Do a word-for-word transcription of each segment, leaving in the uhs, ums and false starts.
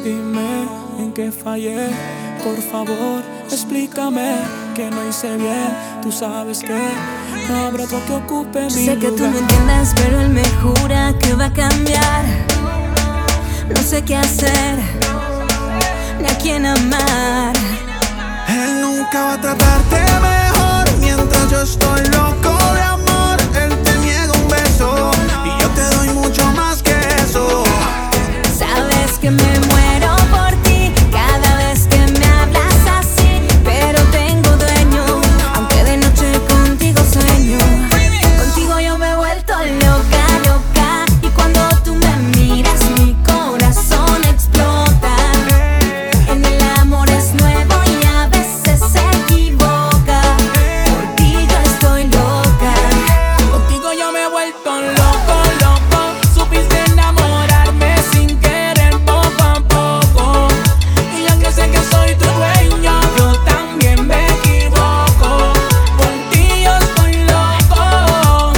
Dime en qué fallé, por favor, explícame que no hice bien. Tú sabes que no habrá otro que ocupe mi Sé que lugar. tú no entiendas, pero él me jura que va a cambiar. No sé qué hacer, ni a quién amar. Él nunca va a tratarte mejor mientras yo estoy loco de amor. Él te niega un beso y yo te doy mucho más que eso. Sabes que me muero por ti cada vez que me hablas así, pero tengo dueño, aunque de noche contigo sueño. Contigo yo me he vuelto loca, loca, y cuando tú me miras mi corazón explota. En el amor es nuevo y a veces se equivoca. Por ti yo estoy loca. Contigo yo me he vuelto loco, loco. Supiste enamorarme sin querer poco a poco. Y aunque sé que soy tu dueño, yo también me equivoco. Por ti yo estoy loco.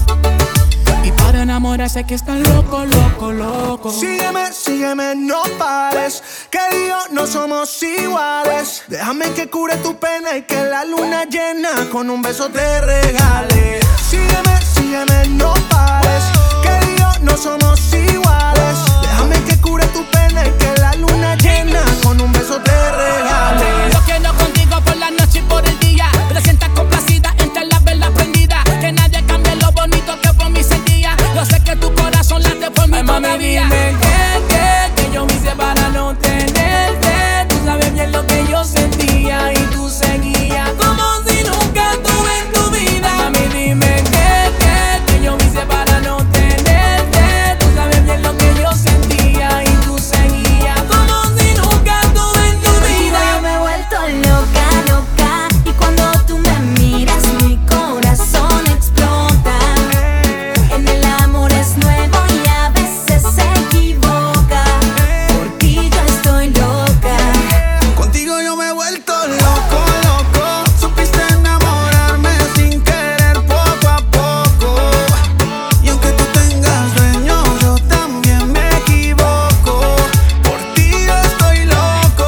Y para enamorarse que está loco, loco, loco. Sígueme, sígueme, no pares, que él y yo no somos iguales. Déjame que cure tu pena y que la luna llena con un beso te regale. Sígueme, sígueme, no pares, que él y yo no somos iguales. Déjame que cure tu pena y que la luna llena con un beso te regale. Yo quiero contigo por la noche y por el día. Que te sientas complacida entre las velas prendidas. Que nadie cambie lo bonito que por mí sentía. Yo sé que tu corazón late por mí todavía. Dime que, que, que yo me hice para no tenerte. Tú sabes bien lo que yo sentía y tú seguías como si nunca estuve en tu vida. Mami, dime que, que, que yo me hice para no tenerte. Tú sabes bien lo que yo sentía y tú seguías como si nunca estuve en tu Contigo vida. yo me he vuelto loca, loca, y cuando tú me miras mi corazón explota. En el amor es nuevo y a veces se equivoca. Por ti yo estoy loca. Contigo yo me he vuelto loco, loco. Supiste enamorarme sin querer poco a poco. Y aunque tú tengas dueño, yo también me equivoco. Por ti yo estoy loco.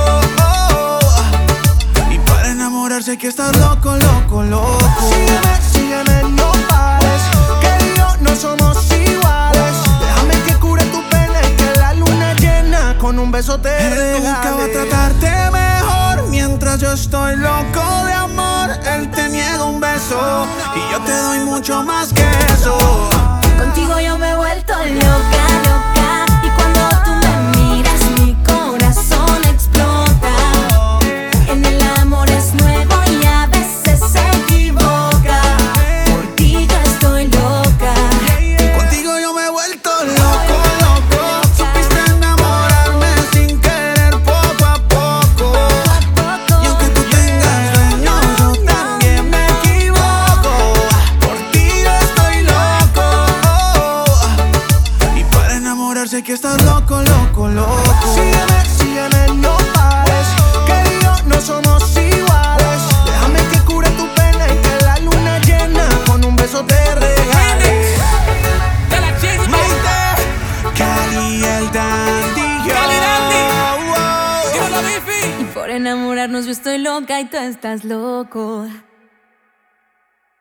Y para enamorarse que estás loco, loco, loco. Sígueme, sígueme, no pares, que él y yo no somos iguales. Déjame que cure tu pena y que la luna llena con un beso te regale. Él nunca va a tratarte mejor mientras yo estoy loco de amor. Él te niega un beso y yo te doy mucho más que eso. Contigo yo me he vuelto loca, loca, y cuando tú me miras mi corazón explota. En el amor es nuevo y a veces se equivoca. Por ti yo estoy loca. Contigo yo me he vuelto loco, loco. Supiste enamorarme sin querer poco a poco. Y aunque tú tengas dueño, yo también me equivoco. Por ti yo estoy loco. Y para enamorarse que estás loco, loco, loco. Sígueme, sígueme, no pares, que él y yo no somos iguales. Déjame que cure tu pena y que la luna llena con un beso te regale. De la chispa. Maite, Cali el Dandy, yo. Cali Dandy. Wow. Dímelo, Bifi. Y por enamorarnos yo estoy loca y tú estás loco.